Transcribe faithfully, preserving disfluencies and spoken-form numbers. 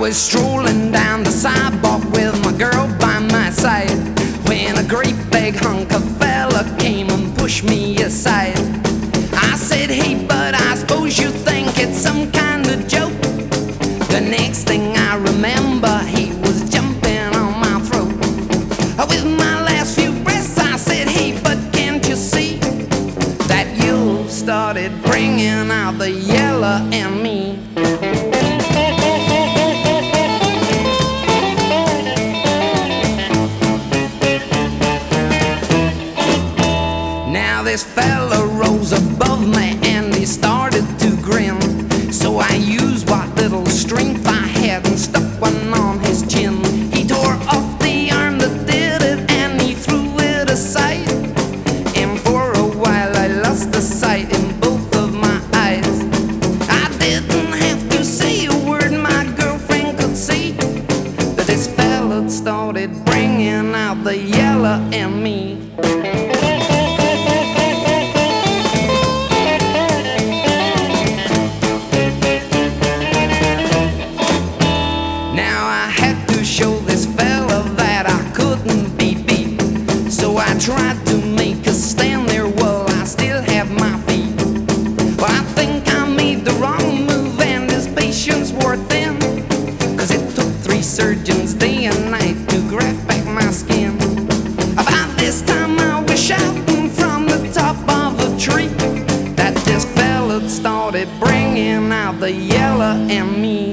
was strolling down the sidewalk with my girl by my side when a great big hunk of fella came and pushed me aside. I said, hey bud, I suppose you think it's some kind of joke. The next thing I remember, he was jumping on my throat. With my last few breaths I said, hey bud, can't you see that you started bringing out the yellow in me? Now this fella rose above me and he started to grin. So I used what little strength I had and stuck one on his chin. He tore off the arm that did it and he threw it aside. And for a while I lost the sight in both of my eyes. I didn't have to say a word, my girlfriend could see that this fella started bringing out the yellow in me. I tried to make a stand there while I still have my feet. But I think I made the wrong move and his patience wore thin, cause it took three surgeons day and night to graft back my skin. About this time I was shouting from the top of a tree that this fella started bringing out the yellow in me.